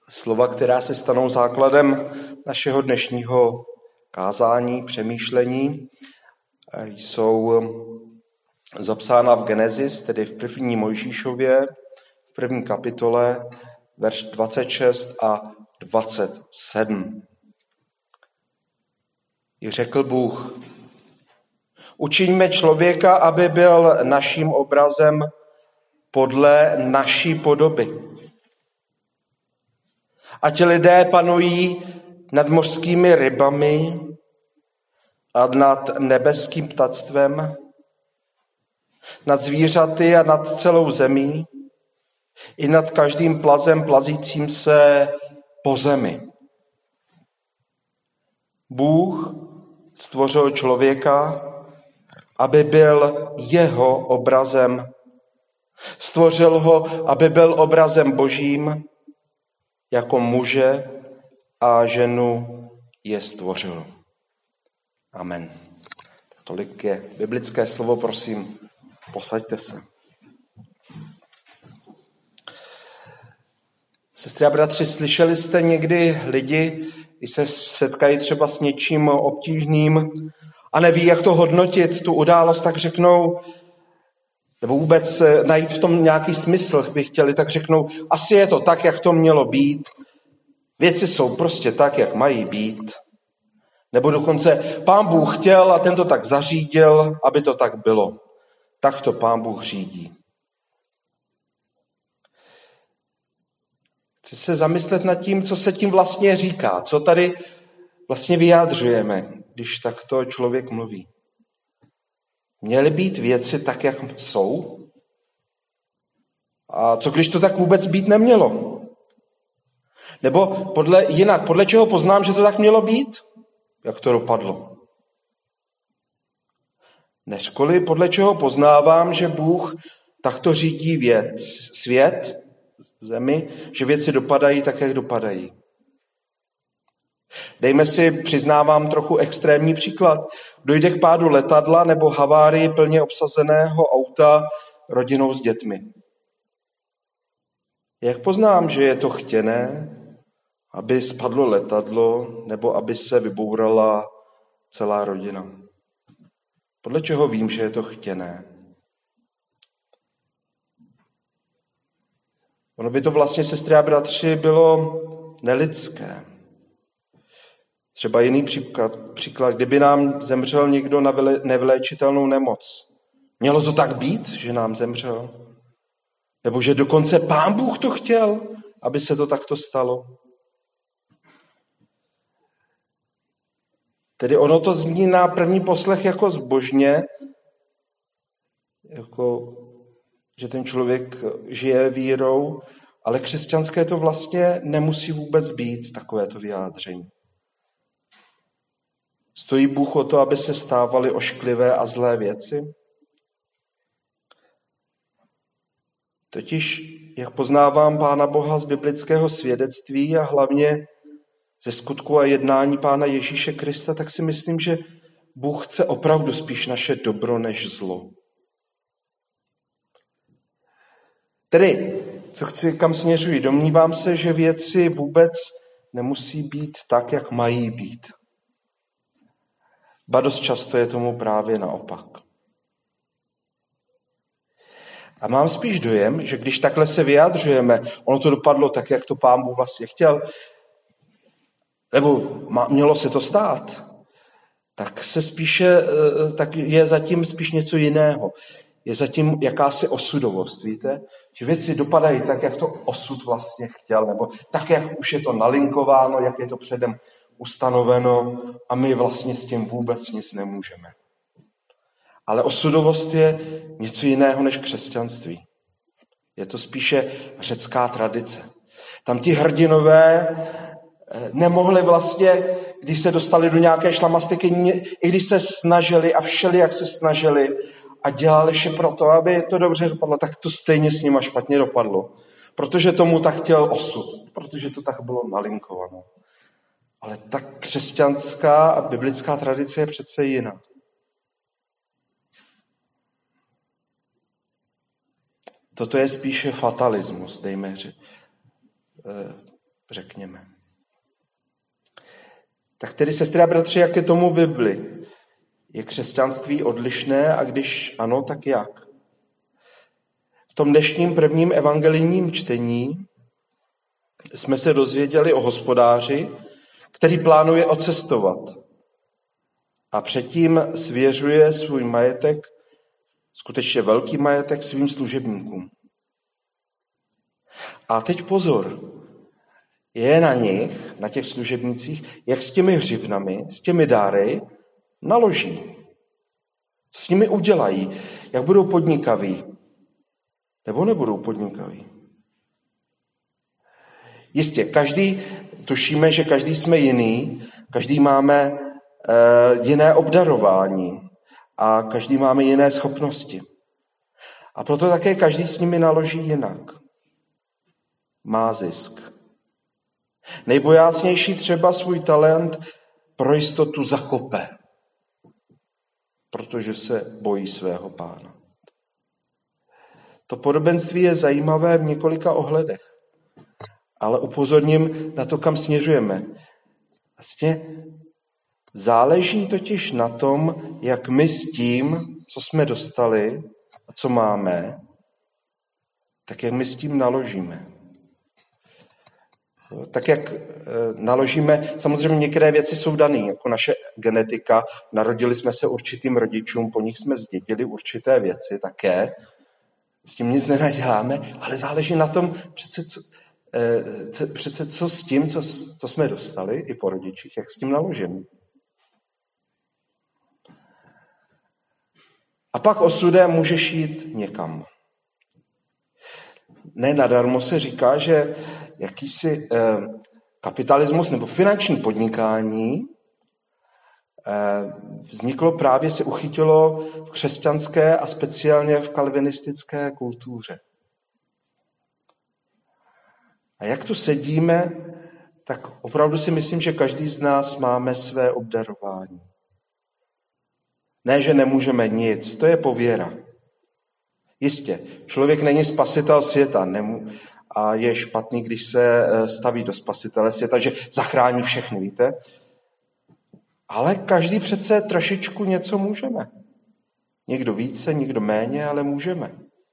Slova, která se stanou základem našeho dnešního kázání, přemýšlení, jsou zapsána v Genesis, tedy v první Mojžíšově, v první kapitole, verš 26 a 27. I řekl Bůh: učiňme člověka, aby byl naším obrazem podle naší podoby. Ať lidé panují nad mořskými rybami a nad nebeským ptactvem, nad zvířaty a nad celou zemí, i nad každým plazem plazícím se po zemi. Bůh stvořil člověka, aby byl jeho obrazem. Stvořil ho, aby byl obrazem Božím, jako muže a ženu je stvořil. Amen. Tolik je biblické slovo, prosím, posaďte se. Sestry a bratři, slyšeli jste někdy lidi, když se setkají třeba s něčím obtížným a neví, jak to hodnotit, tu událost, tak řeknou, nebo vůbec najít v tom nějaký smysl, by chtěli, tak řeknou, asi je to tak, jak to mělo být, věci jsou prostě tak, jak mají být. Nebo dokonce Pán Bůh chtěl a ten to tak zařídil, aby to tak bylo. Tak to Pán Bůh řídí. Chci se zamyslet nad tím, co se tím vlastně říká, co tady vlastně vyjádřujeme, když takto člověk mluví. Měly být věci tak, jak jsou? A co když to tak vůbec být nemělo? Nebo podle čeho poznám, že to tak mělo být? Jak to dopadlo? Neřkoli, podle čeho poznávám, že Bůh takto řídí svět, zemi, že věci dopadají tak, jak dopadají. Dejme si, přiznávám, trochu extrémní příklad. Dojde k pádu letadla nebo havárii plně obsazeného auta rodinou s dětmi. Jak poznám, že je to chtěné, aby spadlo letadlo nebo aby se vybourala celá rodina? Podle čeho vím, že je to chtěné? Ono by to vlastně, sestry a bratři, bylo nelidské. Třeba jiný příklad, kdyby nám zemřel někdo na nevyléčitelnou nemoc. Mělo to tak být, že nám zemřel? Nebo že dokonce Pán Bůh to chtěl, aby se to takto stalo? Tedy ono to zní na první poslech jako zbožně, jako že ten člověk žije vírou, ale křesťanské to vlastně nemusí vůbec být takovéto vyjádření. Stojí Bůh o to, aby se stávaly ošklivé a zlé věci? Totiž, jak poznávám Pána Boha z biblického svědectví a hlavně ze skutku a jednání Pána Ježíše Krista, tak si myslím, že Bůh chce opravdu spíš naše dobro než zlo. Tedy, kam směřuji? Domnívám se, že věci vůbec nemusí být tak, jak mají být. Ba dost často je tomu právě naopak. A mám spíš dojem, že když takhle se vyjadřujeme, ono to dopadlo tak, jak to Pán Bůh vlastně chtěl, nebo mělo se to stát, tak je zatím spíš něco jiného. Je zatím jakási osudovost, víte? Že věci dopadají tak, jak to osud vlastně chtěl, nebo tak, jak už je to nalinkováno, jak je to předem ustanoveno a my vlastně s tím vůbec nic nemůžeme. Ale osudovost je něco jiného než křesťanství. Je to spíše řecká tradice. Tam ti hrdinové nemohli vlastně, když se dostali do nějaké šlamastiky, i když se snažili a všelijak se snažili a dělali vše pro to, aby to dobře dopadlo, tak to stejně s nima špatně dopadlo. Protože tomu tak chtěl osud, protože to tak bylo nalinkované. Ale ta křesťanská a biblická tradice je přece jiná. Toto je spíše fatalismus, dejme říct. řekněme. Tak tedy, sestry a bratři, jak je tomu v Bibli? Je křesťanství odlišné a když ano, tak jak? V tom dnešním prvním evangelijním čtení jsme se dozvěděli o hospodáři, který plánuje odcestovat a předtím svěřuje svůj majetek, skutečně velký majetek, svým služebníkům. A teď pozor, je na nich, na těch služebnících, jak s těmi hřivnami, s těmi dáry naloží. Co s nimi udělají, jak budou podnikaví, nebo nebudou podnikaví. Jistě, tušíme, že každý jsme jiný, každý máme jiné obdarování a každý máme jiné schopnosti. A proto také každý s nimi naloží jinak. Má zisk. Nejbojácnější třeba svůj talent pro jistotu zakope, protože se bojí svého pána. To podobenství je zajímavé v několika ohledech, ale upozorním na to, kam směřujeme. Vlastně záleží totiž na tom, jak my s tím, co jsme dostali a co máme, tak jak my s tím naložíme. Tak jak naložíme, samozřejmě některé věci jsou dané, jako naše genetika, narodili jsme se určitým rodičům, po nich jsme zdědili určité věci také, s tím nic nenaděláme, ale záleží na tom přece co s tím, co jsme dostali i po rodičích, jak s tím naložíme. A pak osudem můžeš jít někam. Ne nadarmo se říká, že jakýsi kapitalismus nebo finanční podnikání vzniklo právě, se uchytilo v křesťanské a speciálně v kalvinistické kultuře. A jak tu sedíme, tak opravdu si myslím, že každý z nás máme své obdarování. Ne, že nemůžeme nic, to je pověra. Jistě, člověk není spasitel světa a je špatný, když se staví do spasitele světa, že zachrání všechny, víte? Ale každý přece trošičku něco můžeme. Někdo více, někdo méně, ale můžeme.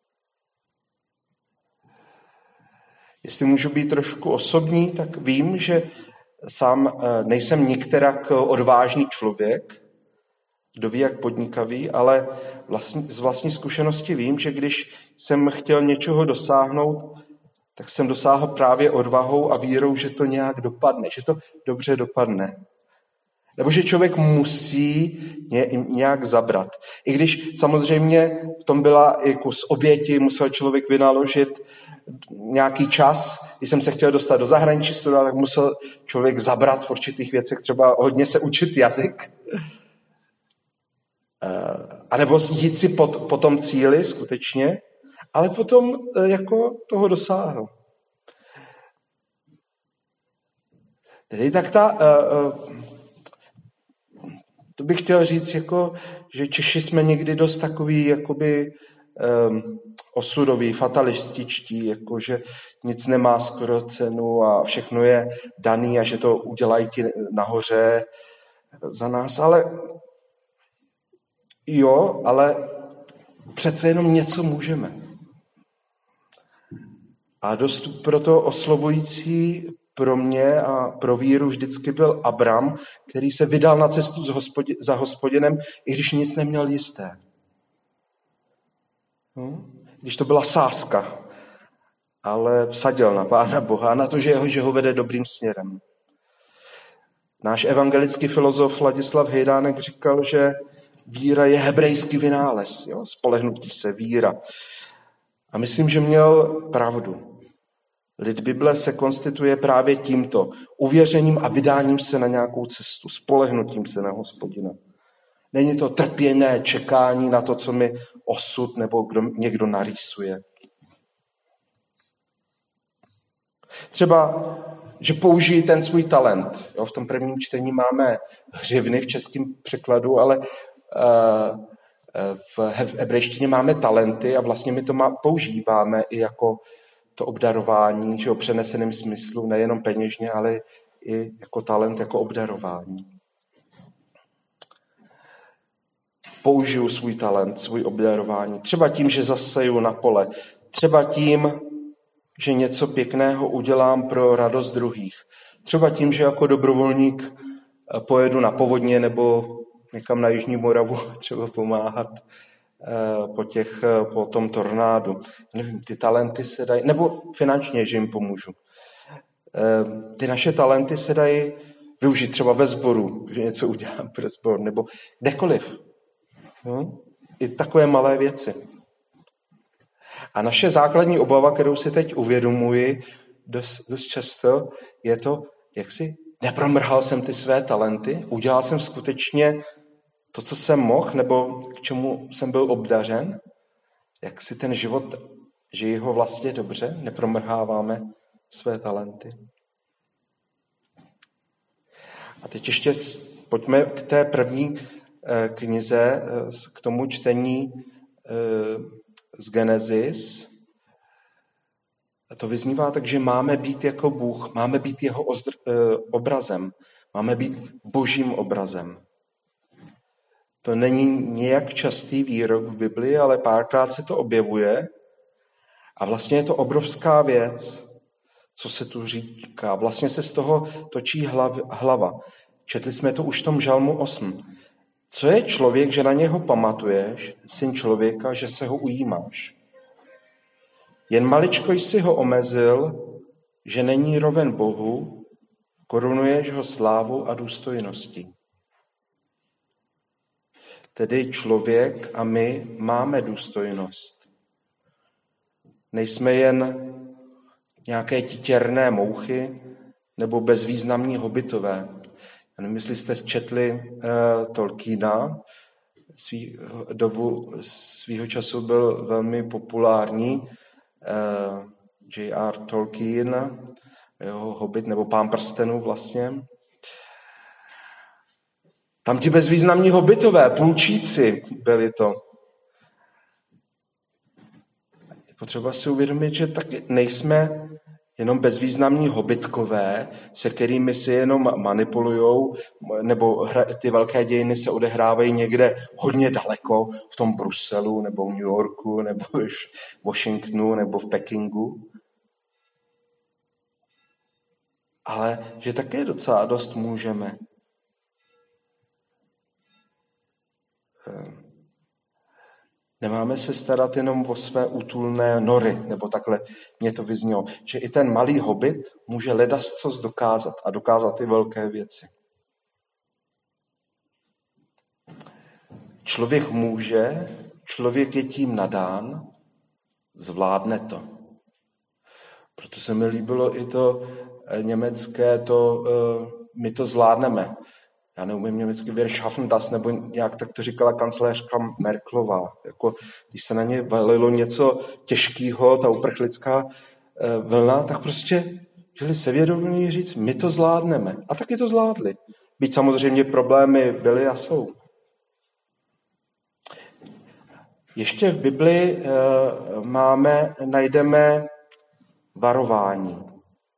Jestli můžu být trošku osobní, tak vím, že sám nejsem nikterak odvážný člověk, kdo ví, jak podnikavý, ale z vlastní zkušenosti vím, že když jsem chtěl něčeho dosáhnout, tak jsem dosáhl právě odvahou a vírou, že to nějak dopadne, že to dobře dopadne. Nebo že člověk musí nějak zabrat. I když samozřejmě v tom byla i kus oběti, musel člověk vynaložit nějaký čas. Když jsem se chtěl dostat do zahraničí studovat, tak musel člověk zabrat v určitých věcech, třeba hodně se učit jazyk. A nebo jít si po tom cíli skutečně, ale potom jako toho dosáhl. Tedy tak to bych chtěl říct, jako, že Češi jsme někdy dost takový jakoby osudoví, fatalističtí, jako, že nic nemá skoro cenu a všechno je daný a že to udělají ti nahoře za nás, ale přece jenom něco můžeme. A dost proto oslovující pro mě a pro víru vždycky byl Abram, který se vydal na cestu za Hospodinem, i když nic neměl jisté. Když to byla sázka, ale vsadil na Pána Boha, na to, že ho vede dobrým směrem. Náš evangelický filozof Ladislav Hejdánek říkal, že víra je hebrejský vynález, spolehnutí se, víra. A myslím, že měl pravdu. Lid Bible se konstituje právě tímto uvěřením a vydáním se na nějakou cestu, spolehnutím se na Hospodina. Není to trpěné čekání na to, co mi osud nebo někdo narýsuje. Třeba, že použijí ten svůj talent. V tom prvním čtení máme hřivny v českém překladu, ale v hebrejštině máme talenty a vlastně my to používáme i jako to obdarování, že o přeneseném smyslu, nejenom peněžně, ale i jako talent, jako obdarování. Použiju svůj talent, svůj obdarování. Třeba tím, že zaseju na pole. Třeba tím, že něco pěkného udělám pro radost druhých. Třeba tím, že jako dobrovolník pojedu na povodně nebo někam na Jižní Moravu třeba pomáhat po tom tornádu. Nevím, ty talenty se dají, nebo finančně, že jim pomůžu. Ty naše talenty se dají využít třeba ve sboru, že něco udělám pro sbor, nebo kdekoliv. I takové malé věci. A naše základní obava, kterou si teď uvědomuji dost často, je to, jak si nepromrhal jsem ty své talenty, udělal jsem skutečně to, co jsem mohl, nebo k čemu jsem byl obdařen, jak si ten život, žijí ho vlastně dobře, nepromrháváme své talenty. A teď ještě pojďme k té první knize, k tomu čtení z Genesis. A to vyznívá tak, že máme být jako Bůh, máme být jeho obrazem, máme být božím obrazem. To není nějak častý výrok v Biblii, ale párkrát se to objevuje a vlastně je to obrovská věc, co se tu říká. Vlastně se z toho točí hlava. Četli jsme to už v tom Žalmu 8. Co je člověk, že na něho pamatuješ, syn člověka, že se ho ujímáš? Jen maličko jsi ho omezil, že není roven Bohu, korunuješ ho slávou a důstojností. Tedy člověk a my máme důstojnost. Nejsme jen nějaké titěrné mouchy nebo bezvýznamní hobitové. Já nevím, jestli jste četli Tolkiena, svýho času byl velmi populární J.R. Tolkien, jeho Hobbit nebo Pán prstenů vlastně. Tam ti bezvýznamní hobitové, půlčíci byli to. Je potřeba si uvědomit, že taky nejsme jenom bezvýznamní hobitkové, se kterými si jenom manipulujou, nebo ty velké dějiny se odehrávají někde hodně daleko, v tom Bruselu, nebo v New Yorku, nebo v Washingtonu, nebo v Pekingu. Ale že také docela dost můžeme. Nemáme se starat jenom o své útulné nory, nebo takhle mě to vyznělo, že i ten malý hobit může ledascos dokázat a dokázat ty velké věci. Člověk může, člověk je tím nadán, zvládne to. Proto se mi líbilo i to německé, my to zvládneme. Já neumím německy, wir schaffen das, nebo nějak tak to říkala kancléřka Merkelová. Jako, když se na ně valilo něco těžkého, ta uprchlická vlna, tak prostě žili sevědomí říct, my to zvládneme. A taky to zvládli. Byť samozřejmě problémy byly a jsou. Ještě v Biblii najdeme varování.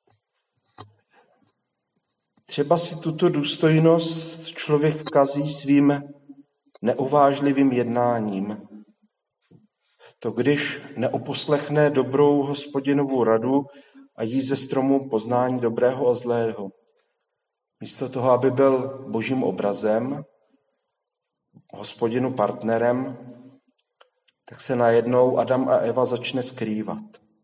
Třeba si tuto důstojnost člověk kazí svým neuvážlivým jednáním. To když neuposlechne dobrou Hospodinovu radu a jí ze stromu poznání dobrého a zlého. Místo toho, aby byl božím obrazem, Hospodinu partnerem, tak se najednou Adam a Eva začne skrývat.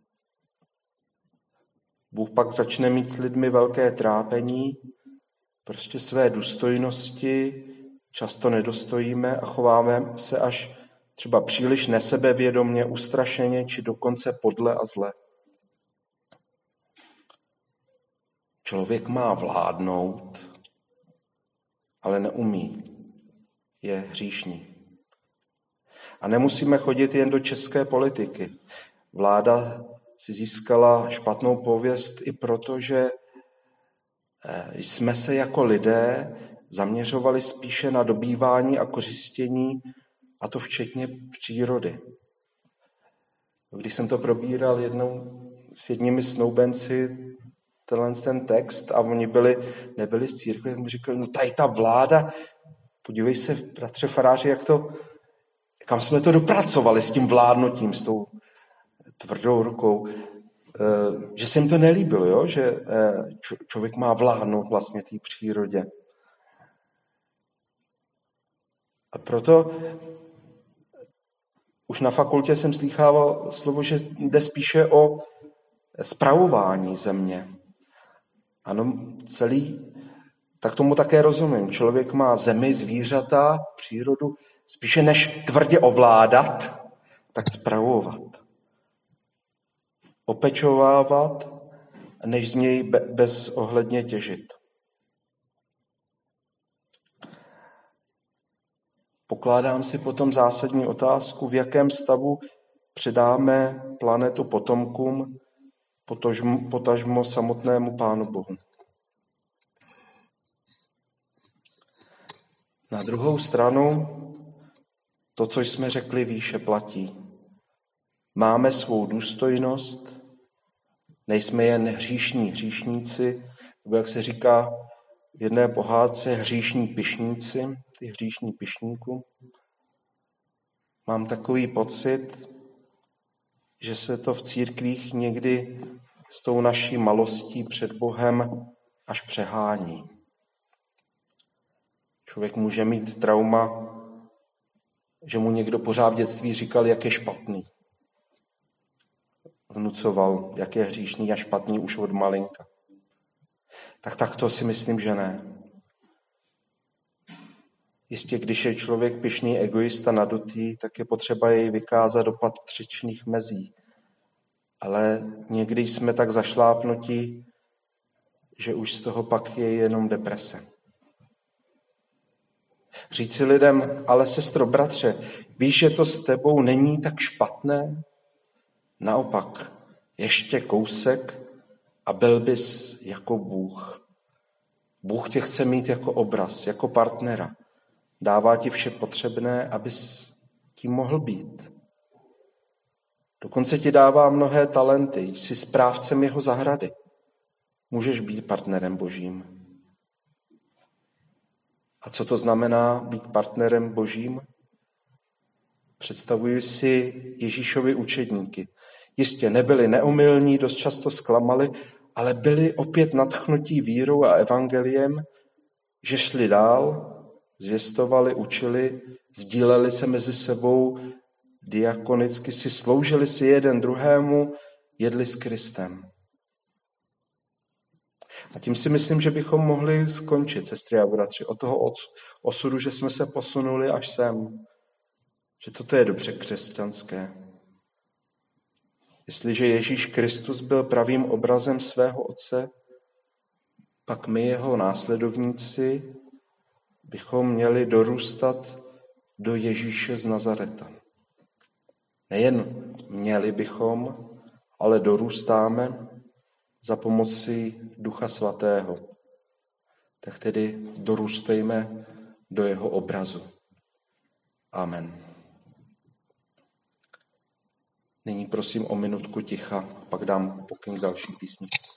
Bůh pak začne mít s lidmi velké trápení, prostě své důstojnosti často nedostojíme a chováme se až třeba příliš nesebevědomě, ustrašeně či dokonce podle a zle. Člověk má vládnout, ale neumí. Je hříšný. A nemusíme chodit jen do české politiky. Vláda si získala špatnou pověst i proto, že jsme se jako lidé zaměřovali spíše na dobývání a kořistění, a to včetně přírody. Když jsem to probíral jednou s jedními snoubenci ten text a oni nebyli z církve, tak mi říkali, no tady ta vláda, podívej se, bratře faráři, kam jsme to dopracovali s tím vládnutím, s tou tvrdou rukou, že se jim to nelíbilo, jo? Že člověk má vládnout vlastně té přírodě. A proto už na fakultě jsem slýchával slovo, že jde spíše o spravování země. Ano, tak tomu také rozumím. Člověk má zemi, zvířata, přírodu, spíše než tvrdě ovládat, tak spravovat. Opečovávat, než z něj bezohledně těžit. Pokládám si potom zásadní otázku, v jakém stavu předáme planetu potomkům, potažmo samotnému Pánu Bohu. Na druhou stranu, to, co jsme řekli výše, platí. Máme svou důstojnost, nejsme jen hříšní hříšníci, nebo jak se říká v jedné pohádce, hříšní pyšníci, ty hříšní pyšníků. Mám takový pocit, že se to v církvích někdy s tou naší malostí před Bohem až přehání. Člověk může mít trauma, že mu někdo pořád v dětství říkal, jak je špatný. Vnucoval, jak je hříšný a špatný už od malinka. Tak to si myslím, že ne. Jistě, když je člověk pyšný, egoista, nadutý, tak je potřeba jej vykázat do patřičných mezí. Ale někdy jsme tak zašlápnutí, že už z toho pak je jenom deprese. Říci lidem, ale sestro, bratře, víš, že to s tebou není tak špatné? Naopak, ještě kousek a byl bys jako Bůh. Bůh tě chce mít jako obraz, jako partnera. Dává ti vše potřebné, abys tím mohl být. Dokonce ti dává mnohé talenty, jsi správcem jeho zahrady. Můžeš být partnerem Božím. A co to znamená být partnerem Božím? Představuji si Ježíšovi učedníky. Jistě nebyli neomylní, dost často zklamali, ale byli opět nadchnutí vírou a evangeliem, že šli dál, zvěstovali, učili, sdíleli se mezi sebou, diakonicky si sloužili si jeden druhému, jedli s Kristem. A tím si myslím, že bychom mohli skončit, sestry a bratři, od toho osudu, že jsme se posunuli až sem. Že toto je dobře křesťanské. Jestliže Ježíš Kristus byl pravým obrazem svého Otce, pak my, jeho následovníci, bychom měli dorůstat do Ježíše z Nazareta. Nejen měli bychom, ale dorůstáme za pomoci Ducha Svatého. Tak tedy dorůstejme do jeho obrazu. Amen. Nyní prosím o minutku ticha, pak dám pokyn k další písni.